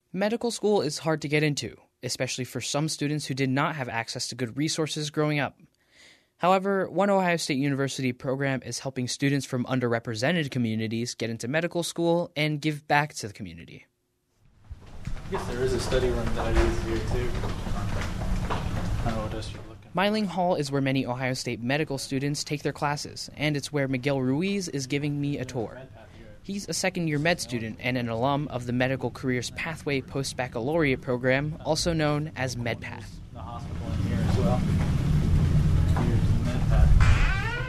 Medical school is hard to get into, especially for some students who did not have access to good resources growing up. However, one Ohio State University program is helping students from underrepresented communities get into medical school and give back to the community. I guess there is a study room that I use here too. I don't know what else you're looking at. Myling Hall is where many Ohio State medical students take their classes, and it's where Miguel Ruiz is giving me a tour. He's a second-year med student and an alum of the Medical Careers Pathway Post-Baccalaureate program, also known as MedPath. The hospital in here as well. Here's the MedPath.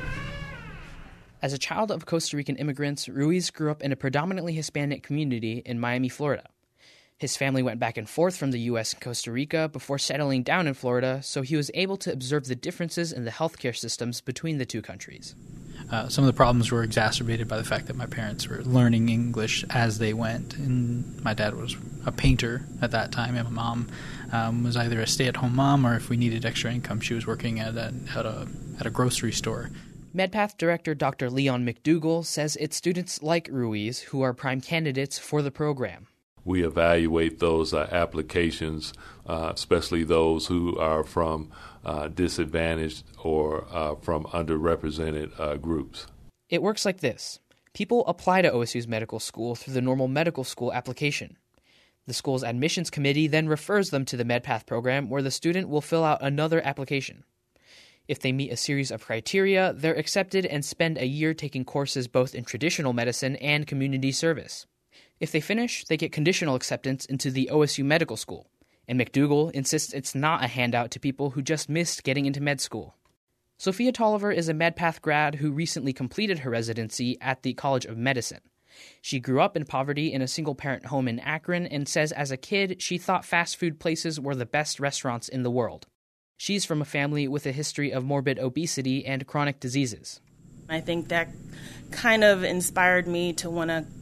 As a child of Costa Rican immigrants, Ruiz grew up in a predominantly Hispanic community in Miami, Florida. His family went back and forth from the U.S. and Costa Rica before settling down in Florida, so he was able to observe the differences in the healthcare systems between the two countries. Some of the problems were exacerbated by the fact that my parents were learning English as they went. And my dad was a painter at that time, and my mom was either a stay-at-home mom, or if we needed extra income, she was working at a grocery store. MedPath Director Dr. Leon McDougall says it's students like Ruiz who are prime candidates for the program. We evaluate those applications, especially those who are from disadvantaged or from underrepresented groups. It works like this. People apply to OSU's medical school through the normal medical school application. The school's admissions committee then refers them to the MedPath program, where the student will fill out another application. If they meet a series of criteria, they're accepted and spend a year taking courses both in traditional medicine and community service. If they finish, they get conditional acceptance into the OSU Medical School, and McDougall insists it's not a handout to people who just missed getting into med school. Sophia Tolliver is a MedPath grad who recently completed her residency at the College of Medicine. She grew up in poverty in a single-parent home in Akron and says as a kid she thought fast food places were the best restaurants in the world. She's from a family with a history of morbid obesity and chronic diseases. I think that kind of inspired me to want to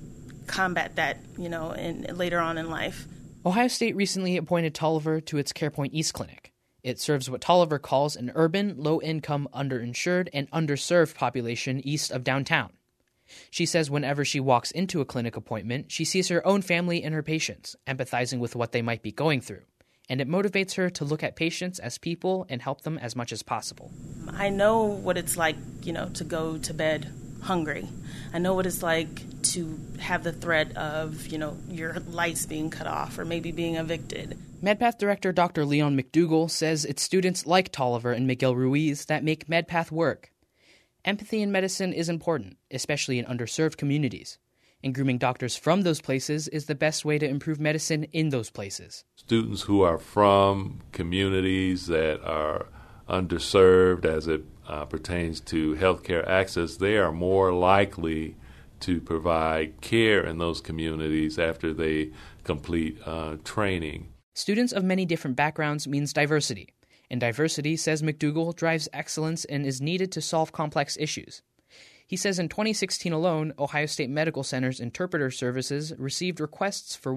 combat that, later on in life. Ohio State recently appointed Tolliver to its CarePoint East Clinic. It serves what Tolliver calls an urban, low-income, underinsured, and underserved population east of downtown. She says whenever she walks into a clinic appointment, she sees her own family and her patients, empathizing with what they might be going through. And it motivates her to look at patients as people and help them as much as possible. I know what it's like, to go to bed hungry. I know what it's like to have the threat of, your lights being cut off or maybe being evicted. MedPath Director Dr. Leon McDougall says it's students like Tolliver and Miguel Ruiz that make MedPath work. Empathy in medicine is important, especially in underserved communities. And grooming doctors from those places is the best way to improve medicine in those places. Students who are from communities that are underserved as it pertains to healthcare access, they are more likely to provide care in those communities after they complete training. Students of many different backgrounds means diversity, and diversity, says McDougall, drives excellence and is needed to solve complex issues. He says in 2016 alone, Ohio State Medical Center's interpreter services received requests for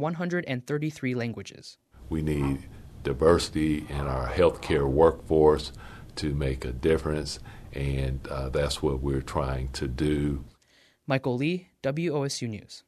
133 languages. We need diversity in our healthcare workforce to make a difference, and that's what we're trying to do. Michael Lee, WOSU News.